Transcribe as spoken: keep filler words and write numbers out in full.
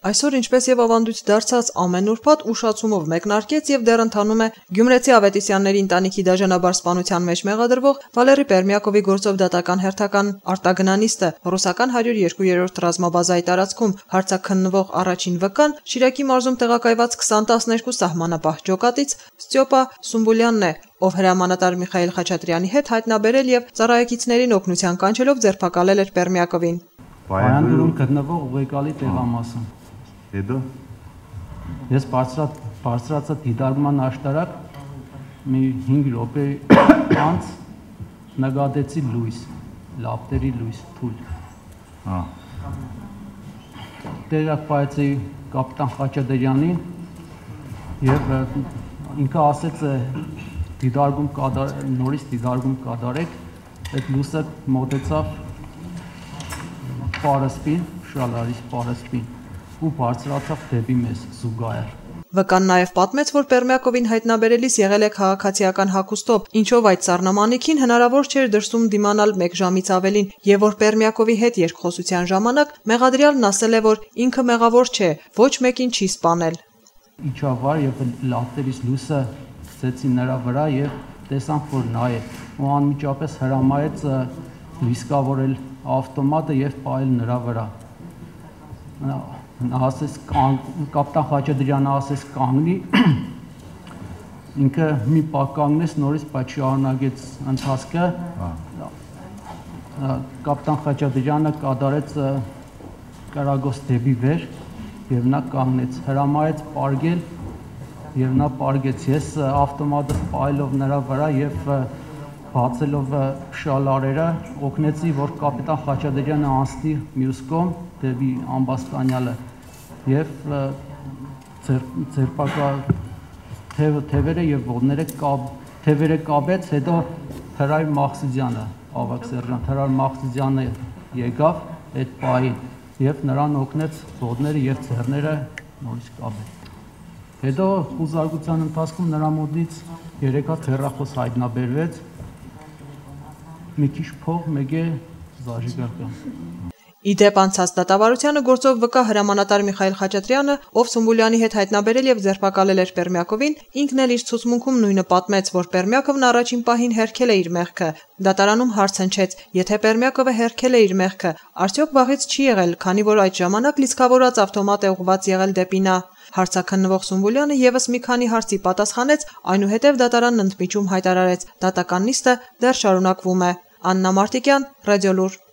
Այսօր ինչպես եւ ավանդույթ դարձած ամեն ուրբաթ ուշացումով մեկնարկեց եւ դեռ ընթանում է Գյումրեցի Ավետիսյանների ընտանիքի դաժանաբար սպանության մեջ մեղադրվող Վալերի Պերմյակովի գործով դատական հերթական արտագնանիստը ռուսական հարյուր երկու ռազմաբազայի տարածքում հարցաքննվող առաջին վկան Շիրակի մարզում տեղակայված քսան տասներկու սահմանապահ ջոկատից Ստյոպա Սումբուլյանն է, ով հրամանատար Միխայիլ Խաչատրյանի հետ հայտնաբերել եւ ծառայեկիցներին օգնության կանչելով ձերբակալել էր Պերմյակովին։ Պայանդուրում գտնվող ուղեկալի տեղամասում։ Հետո ես բարձրացա դիտարկման աշտարակ մի հինգ րոպե անց նկատեցի լույս, լապտերի լույս, թույլ։ Հա։ Տեղակ պայեցի կապիտան Խաչատրյանին եւ ինքը ասեց դիտարկում կադար նորից դիտարկում կադարեք, այդ լույսը մոտեցավ Պարսպին, Շալարիս Պարսպին ու բարձրացավ դեպի մեզ զուգահեռ։ Վկան նաև պատմեց, որ Պերմյակովին հայտնաբերելիս եղել է քաղաքացիական հագուստով, ինչով այդ սառնամանիքին հնարավոր չէր դրսում դիմանալ մեկ ժամից ավելին, եւ որ Պերմյակովի հետ երկխոսության ժամանակ մեղադրյալն ասել է, որ ինքը մեղավոր չէ, ոչ մեկին չի սպանել։ Իջավար եւ լապտերից լույսը ցեցի նրա վրա եւ տեսանք, որ նա է, ու անմիջապես հրամայեց լույսկավորել ավտոմատը եւ պայել նրա վրա։ Նա ասես կապիտան Խաչատրյանը ասես կանգնի, ինքը մի պահ կանգնեց նորից, բայց շարունակեց ընթացքը։ Կապիտան Խաչատրյանը կատարեց կրագոս դեպի վեր եւ նա կանգնեց, հրամայեց պարգել եւ նա պարգեց։ Ես ավտոմատը պայելով նրա վրա եւ բացելով շալարերը օգնեցի, որ կապիտան Խաչատրյանը անցնի մյուս կողմ դեպի ամբաստանյալը եւ ձերբակա թևերը եւ ոտները թևերը կապեց, հետո Հրայր Մախսուդյանը, ավագ սերժանտ Հրայր Մախսուդյանը եկավ այդ պահին եւ նրան օգնեց ոտները եւ ձեռները նորից կապել։ Հետո խուզարկության ընթացքում նրա մոտից երեք հատ հեռախոս հայտնաբերվեց, մի քիչ փող, մեկ է զաժիգարկան։ Իդեպ անցած դատավարությանը գործով վկա հրամանատար Միխայիլ Խաչատրյանը, ով Սումբուլյանի հետ հայտնաբերել եւ ձերբակալել էր Պերմյակովին, ինքն էլ իր ցուցմունքում նույնը պատմեց, որ Պերմյակովն առաջին պահին հերքել է իր մեղքը։ Դատարանում հարց հնչեց, եթե Պերմյակովը հերքել է իր մեղքը, արդյոք վաղից չի եղել, քանի որ այդ ժամանակ լիցքավորած ավտոմատ է ուղղված եղել դեպի նա։ Հարցաքննվող Սումբուլյանը եւս մի քանի հարցի պատասխանեց, այնուհետև դատարանն ընդմիջում հայտարարեց, դատական նիստը դեռ շարունակվում է։ Աննա Մարտիկյան, Ռադիոլուր։